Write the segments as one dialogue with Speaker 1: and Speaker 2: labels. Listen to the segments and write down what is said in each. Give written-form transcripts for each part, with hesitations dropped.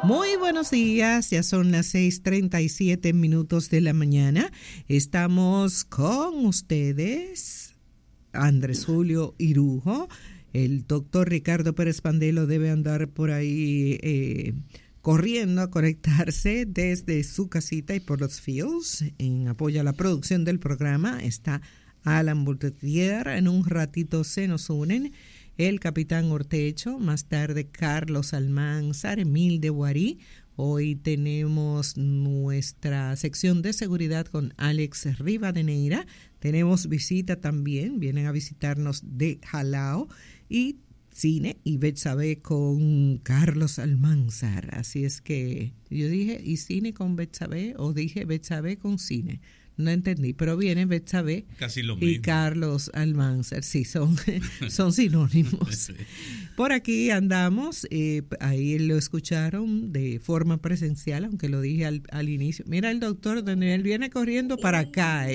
Speaker 1: Muy buenos días, ya son las 6:37 de la mañana. Estamos con ustedes, Andrés Julio Irujo. El doctor Ricardo Pérez Pandelo debe andar por ahí corriendo a conectarse desde su casita y por los fields. En apoyo a la producción del programa está Alan Boutetier. En un ratito se nos unen el capitán Ortecho, más tarde Carlos Almanzar, Emil de Guarí. Hoy tenemos nuestra sección de seguridad con Alex Rivadeneira. Tenemos visita también, vienen a visitarnos de Jalao, y cine y Betsabe con Carlos Almanzar. Así es que yo dije, ¿y cine con Betsabe? O dije Betsabe con cine. No entendí, pero viene Betsabe y Carlos Almanzar. Sí, son sinónimos. Sí. Por aquí andamos, ahí lo escucharon de forma presencial, aunque lo dije al inicio. Mira el doctor, donde él viene corriendo para acá.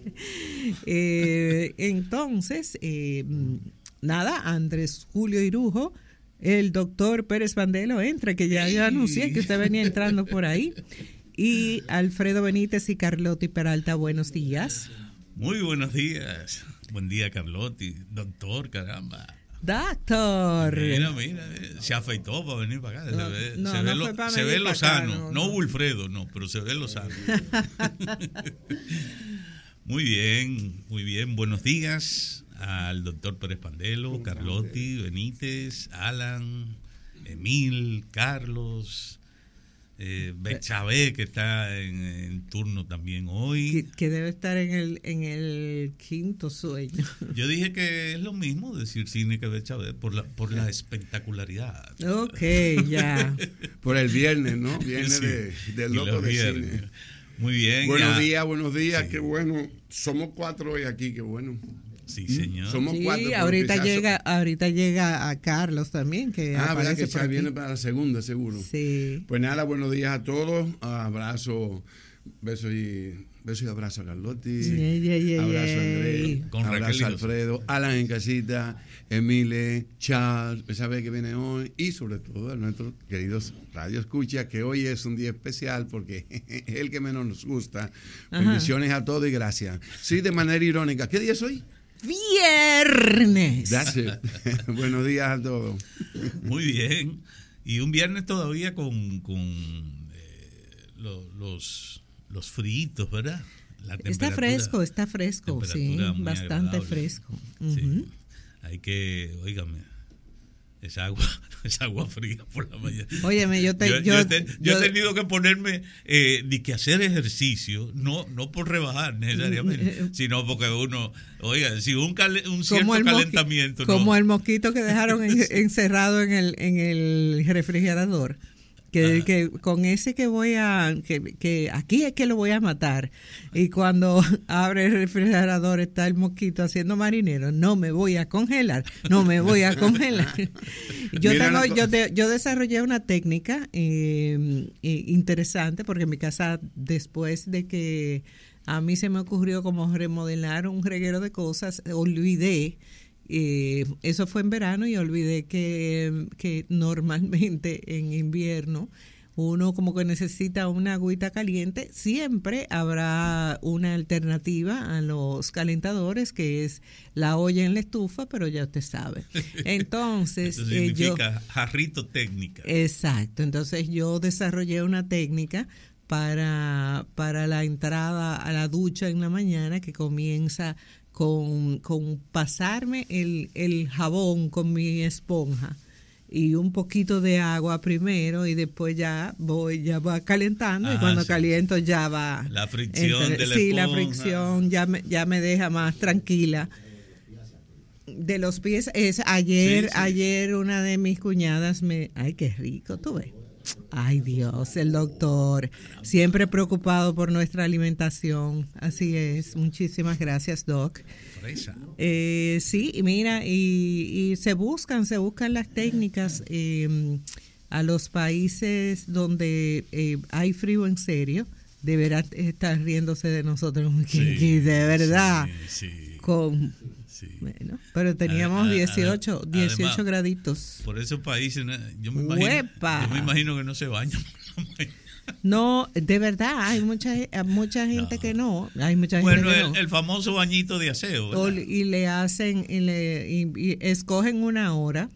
Speaker 1: Entonces, nada, Andrés Julio Irujo, el doctor Pérez Pandelo, entra, que ya yo anuncié que usted venía entrando por ahí. Y Alfredo Benítez y Carlotti Peralta, buenos días.
Speaker 2: Muy buenos días. Buen día, Carlotti. Doctor, caramba.
Speaker 1: Doctor.
Speaker 2: Mira, se afeitó para venir para acá. Se ve lozano. No Wilfredo, no, pero se ve lozano. Muy bien. Buenos días al doctor Pérez Pandelo, Carlotti, Benítez, Alan, Emil, Carlos, Betsabe, que está en turno también hoy.
Speaker 1: Que debe estar en el quinto sueño.
Speaker 2: Yo dije que es lo mismo decir cine que Betsabe por la espectacularidad.
Speaker 1: Ok, ya.
Speaker 3: Por el viernes, ¿no? Viernes sí, de loco de cine.
Speaker 2: Muy bien.
Speaker 3: Buenos días, sí. Qué bueno. Somos 4 hoy aquí, qué bueno.
Speaker 2: Sí, señor.
Speaker 3: Somos 4.
Speaker 1: Ahorita llega a Carlos también, que
Speaker 3: verdad que ya viene para la segunda, seguro.
Speaker 1: Sí.
Speaker 3: Pues nada, buenos días a todos. Abrazo, besos y abrazo a Carlotti. Abrazo a Andrés. Abrazo a Alfredo, Alan en casita, Emile, Charles, sabe que viene hoy, y sobre todo a nuestros queridos Radio Escucha, que hoy es un día especial porque es el que menos nos gusta. Ajá. Bendiciones a todos y gracias. Sí, de manera irónica. ¿Qué día es hoy?
Speaker 1: Viernes.
Speaker 3: Buenos días a todos.
Speaker 2: Muy bien. Y un viernes todavía con los fritos, ¿verdad?
Speaker 1: Está fresco, sí, bastante agradable. Fresco. Uh-huh.
Speaker 2: Sí. Hay que, óigame, es agua fría por la mañana.
Speaker 1: Óyeme, yo
Speaker 2: he tenido que ponerme ni que hacer ejercicio, no por rebajar necesariamente, sino porque uno, oiga, si un cierto calentamiento.
Speaker 1: Como el mosquito que dejaron encerrado en el refrigerador. Que con ese que aquí es que lo voy a matar, y cuando abre el refrigerador está el mosquito haciendo marinero. No me voy a congelar. Yo desarrollé una técnica interesante, porque en mi casa, después de que a mí se me ocurrió como remodelar un reguero de cosas, olvidé. Eso fue en verano, y olvidé que normalmente en invierno uno como que necesita una agüita caliente. Siempre habrá una alternativa a los calentadores, que es la olla en la estufa, pero ya usted sabe. Entonces,
Speaker 2: eso significa jarrito técnica.
Speaker 1: Exacto. Entonces yo desarrollé una técnica para la entrada a la ducha en la mañana, que comienza con pasarme el jabón con mi esponja y un poquito de agua primero, y después ya va calentando. Y cuando caliento ya va
Speaker 2: la fricción de la esponja.
Speaker 1: Sí, la fricción ya me deja más tranquila. De los pies, ayer una de mis cuñadas ay, qué rico, tú ves. Ay, Dios, el doctor, siempre preocupado por nuestra alimentación. Así es. Muchísimas gracias, Doc. Sí, mira, y se buscan las técnicas a los países donde hay frío en serio. Deberá estar riéndose de nosotros, de verdad.
Speaker 2: Sí.
Speaker 1: Sí. Bueno, pero teníamos 18 además, graditos.
Speaker 2: Por esos países, yo me imagino que no se bañan.
Speaker 1: No, de verdad, hay mucha gente que no. Hay mucha gente que no.
Speaker 2: El famoso bañito de aseo.
Speaker 1: Y le hacen, y escogen una hora.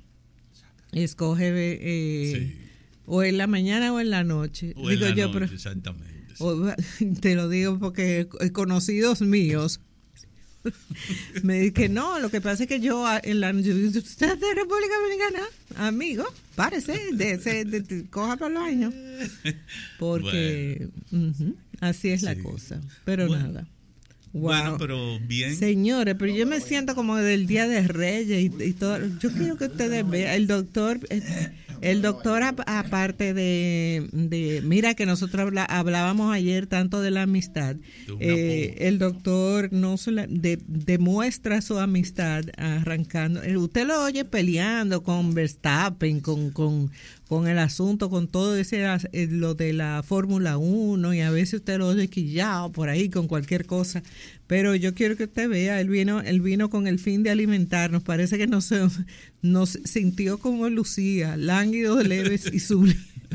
Speaker 1: Escoge o en la mañana o en la noche.
Speaker 2: O digo en la noche, exactamente. Sí.
Speaker 1: Te lo digo porque conocidos míos me dicen, no, lo que pasa es que yo en la noche, usted es de República Dominicana, amigo, párese, coja para los años. Porque así es la cosa. Pero nada. Wow.
Speaker 2: Bueno, pero bien.
Speaker 1: Señores, pero yo me siento como del Día de Reyes y todo. Yo quiero que ustedes vean. El doctor aparte de mira que nosotros hablábamos ayer tanto de la amistad. El doctor no solo demuestra su amistad arrancando. Usted lo oye peleando con Verstappen, con el asunto, con todo ese lo de la Fórmula 1, y a veces usted lo oye quillado por ahí con cualquier cosa, pero yo quiero que usted vea, él vino con el fin de alimentarnos, parece que nos sintió como Lucía, lánguido, leve y sublime.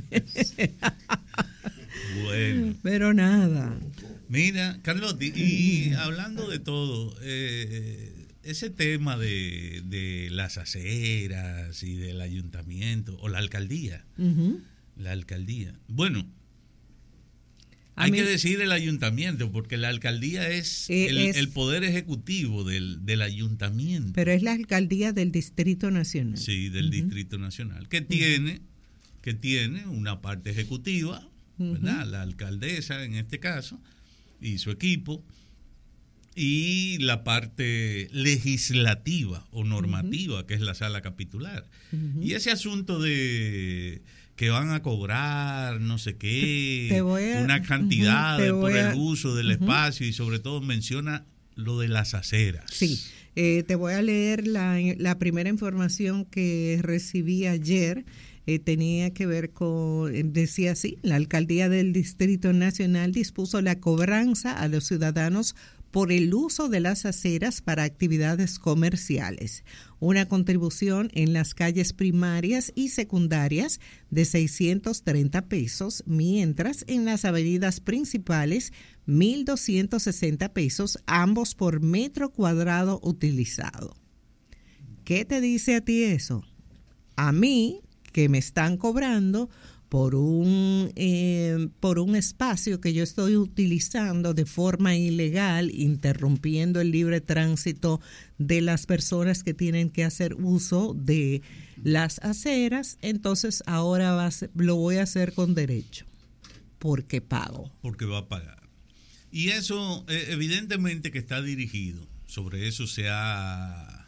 Speaker 2: Bueno.
Speaker 1: Pero nada.
Speaker 2: Mira, Carlotti, y hablando de todo, ese tema de las aceras y del ayuntamiento o la alcaldía. La alcaldía. Bueno, hay que decir el ayuntamiento, porque la alcaldía es el poder ejecutivo del ayuntamiento.
Speaker 1: Pero es la alcaldía del Distrito Nacional.
Speaker 2: Sí, del Distrito Nacional, que tiene una parte ejecutiva, ¿verdad? La alcaldesa en este caso y su equipo, y la parte legislativa o normativa, que es la sala capitular. Y ese asunto de que van a cobrar no sé qué, una cantidad por el uso del espacio, y sobre todo menciona lo de las aceras.
Speaker 1: Sí, te voy a leer la primera información que recibí ayer. Tenía que ver con, decía así, la alcaldía del Distrito Nacional dispuso la cobranza a los ciudadanos por el uso de las aceras para actividades comerciales, una contribución en las calles primarias y secundarias de 630 pesos, mientras en las avenidas principales 1.260 pesos, ambos por metro cuadrado utilizado. ¿Qué te dice a ti eso? A mí, que me están cobrando por un espacio que yo estoy utilizando de forma ilegal, interrumpiendo el libre tránsito de las personas que tienen que hacer uso de las aceras, entonces ahora lo voy a hacer con derecho, porque pago.
Speaker 2: Porque va a pagar. Y eso evidentemente que está dirigido, sobre eso se ha,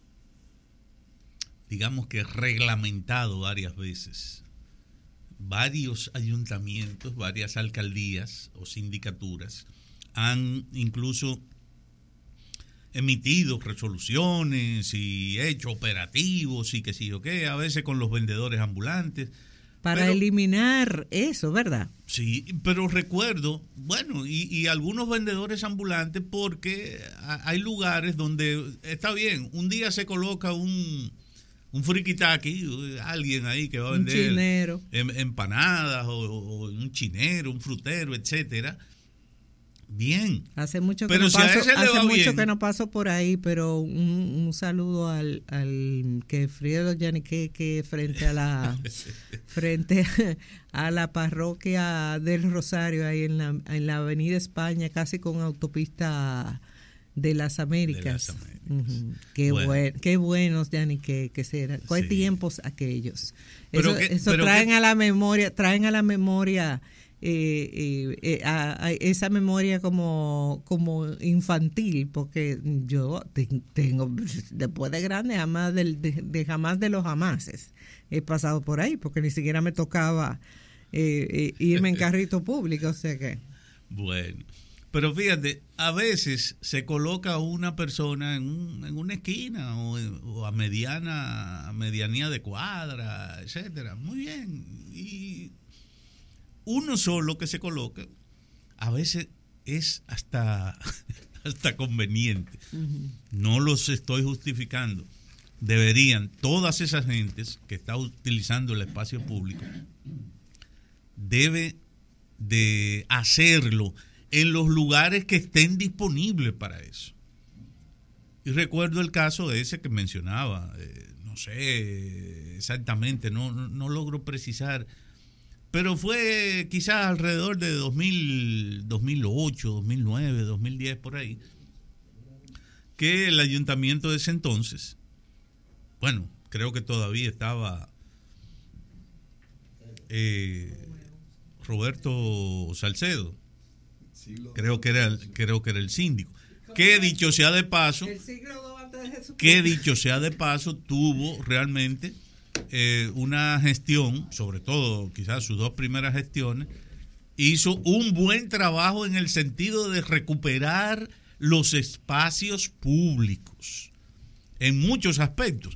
Speaker 2: digamos que reglamentado varias veces. Varios ayuntamientos, varias alcaldías o sindicaturas han incluso emitido resoluciones y hecho operativos y qué sé yo qué, a veces con los vendedores ambulantes.
Speaker 1: Para eliminar eso, ¿verdad?
Speaker 2: Sí, pero recuerdo, bueno, y algunos vendedores ambulantes, porque hay lugares donde está bien, un día se coloca un friquitaki, alguien ahí que va a vender empanadas o un chinero, un frutero, etcétera. Bien.
Speaker 1: Hace mucho que no paso por ahí, pero un saludo al que Friedo Yanique frente a la parroquia del Rosario, ahí en la Avenida España, casi con autopista de las Américas. Qué buenos, Yanni, que serán. ¿Qué tiempos aquellos? Eso traen a la memoria esa memoria como infantil, porque yo tengo, después de grande, jamás de los jamases he pasado por ahí, porque ni siquiera me tocaba irme en carrito público, o sea que.
Speaker 2: Bueno. Pero fíjate, a veces se coloca una persona en una esquina o a medianía de cuadra, etcétera. Muy bien. Y uno solo que se coloca, a veces es hasta hasta conveniente. No los estoy justificando. Deberían, todas esas gentes que están utilizando el espacio público, debe de hacerlo en los lugares que estén disponibles para eso. Y recuerdo el caso ese que mencionaba, no sé exactamente, no logro precisar, pero fue quizás alrededor de 2008, 2009, 2010, por ahí, que el ayuntamiento de ese entonces, bueno, creo que todavía estaba Roberto Salcedo, creo que era el síndico, que dicho sea de paso, tuvo realmente una gestión, sobre todo quizás sus dos primeras gestiones, hizo un buen trabajo en el sentido de recuperar los espacios públicos en muchos aspectos.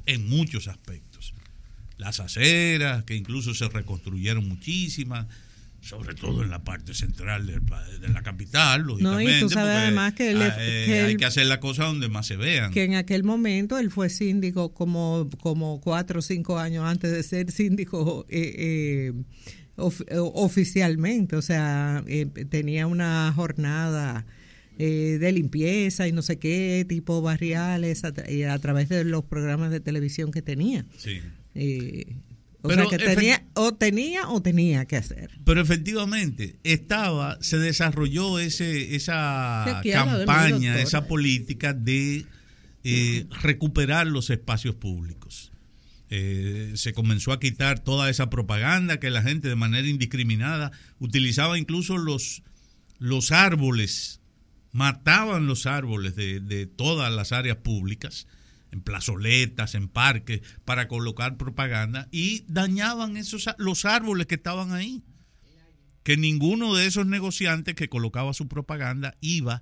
Speaker 2: Las aceras, que incluso se reconstruyeron muchísimas, sobre todo en la parte central de la capital, lógicamente.
Speaker 1: No, y tú sabes además que
Speaker 2: hay que hacer las cosas donde más se vean.
Speaker 1: Que en aquel momento él fue síndico como 4 o 5 años antes de ser síndico oficialmente. O sea, tenía una jornada de limpieza y no sé qué, tipo barriales, a través de los programas de televisión que tenía.
Speaker 2: Sí.
Speaker 1: Sea que tenía que hacer.
Speaker 2: Pero efectivamente se desarrolló esa campaña, esa política de recuperar los espacios públicos. Se comenzó a quitar toda esa propaganda que la gente de manera indiscriminada utilizaba, incluso los árboles, mataban los árboles de todas las áreas públicas, en plazoletas, en parques, para colocar propaganda, y dañaban los árboles que estaban ahí. Que ninguno de esos negociantes que colocaba su propaganda iba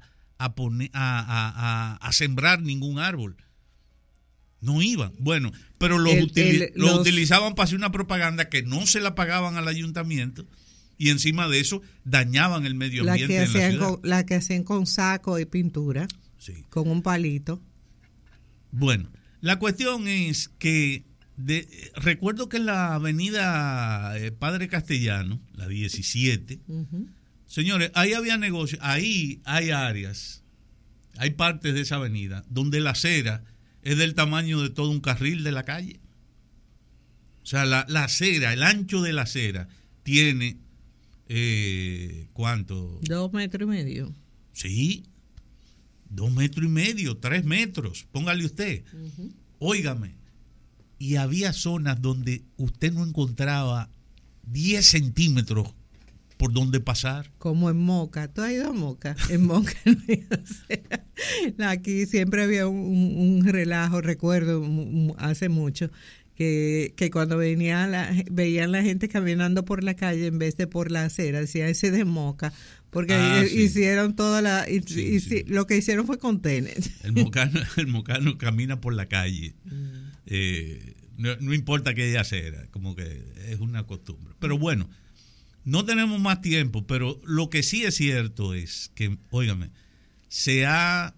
Speaker 2: a sembrar ningún árbol. No iban. Bueno, pero los utilizaban para hacer una propaganda que no se la pagaban al ayuntamiento, y encima de eso dañaban el medio ambiente en la ciudad.
Speaker 1: La que hacían con saco y pintura,
Speaker 2: sí,
Speaker 1: con un palito.
Speaker 2: Bueno, la cuestión es que recuerdo que en la avenida Padre Castellano, la 17, señores, ahí había negocios, ahí hay áreas, hay partes de esa avenida donde la acera es del tamaño de todo un carril de la calle. O sea, la acera, el ancho de la acera tiene, ¿cuánto?
Speaker 1: 2,5 metros.
Speaker 2: Sí. 2,5 metros, 3 metros, póngale usted. Óigame, y había zonas donde usted no encontraba 10 centímetros por donde pasar.
Speaker 1: Como en Moca. ¿Tú has ido a Moca? En Moca no hay acera. Aquí siempre había un relajo, recuerdo hace mucho, que cuando veían la gente caminando por la calle en vez de por la acera, decía ese de Moca. Porque hicieron toda lo que hicieron fue contener.
Speaker 2: El mocano camina por la calle. No importa que haya acera, como que es una costumbre. Pero bueno, no tenemos más tiempo, pero lo que sí es cierto es que, óigame, se ha,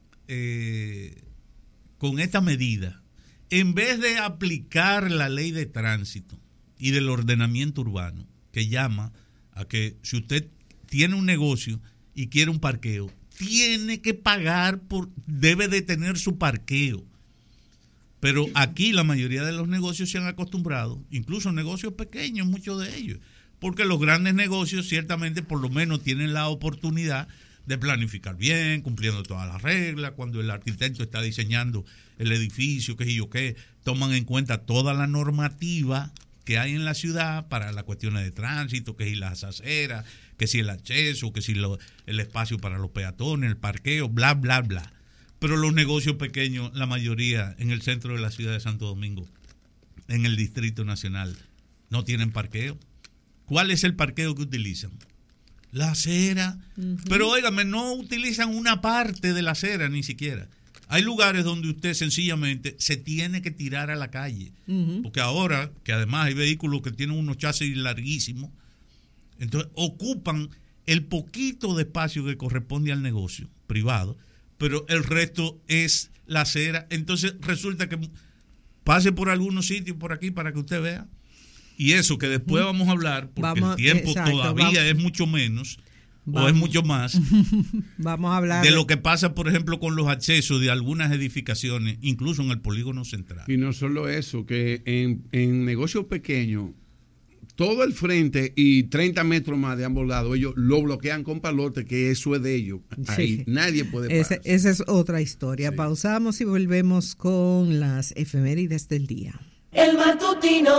Speaker 2: con esta medida, en vez de aplicar la ley de tránsito y del ordenamiento urbano, que llama a que si usted tiene un negocio y quiere un parqueo, tiene que pagar debe de tener su parqueo. Pero aquí la mayoría de los negocios se han acostumbrado, incluso negocios pequeños, muchos de ellos, porque los grandes negocios ciertamente por lo menos tienen la oportunidad de planificar bien, cumpliendo todas las reglas, cuando el arquitecto está diseñando el edificio, toman en cuenta toda la normativa que hay en la ciudad para las cuestiones de tránsito, que si las aceras, que si el acceso, que si el espacio para los peatones, el parqueo, bla, bla, bla. Pero los negocios pequeños, la mayoría en el centro de la ciudad de Santo Domingo, en el Distrito Nacional, no tienen parqueo. ¿Cuál es el parqueo que utilizan? La acera. Pero óigame, no utilizan una parte de la acera ni siquiera. Hay lugares donde usted sencillamente se tiene que tirar a la calle. Porque ahora, que además hay vehículos que tienen unos chasis larguísimos, entonces ocupan el poquito de espacio que corresponde al negocio privado pero el resto es la acera. Entonces resulta que pase por algunos sitios por aquí para que usted vea. Y eso que después vamos a hablar, porque el tiempo todavía es mucho menos, o es mucho más.
Speaker 1: Vamos a hablar
Speaker 2: de lo que pasa, por ejemplo, con los accesos de algunas edificaciones, incluso en el polígono central.
Speaker 3: Y no solo eso, que en negocios pequeños, todo el frente y 30 metros más de ambos lados, ellos lo bloquean con palote, que eso es de ellos. Ahí nadie puede parar.
Speaker 1: Esa es otra historia. Sí. Pausamos y volvemos con las efemérides del día.
Speaker 4: El matutino.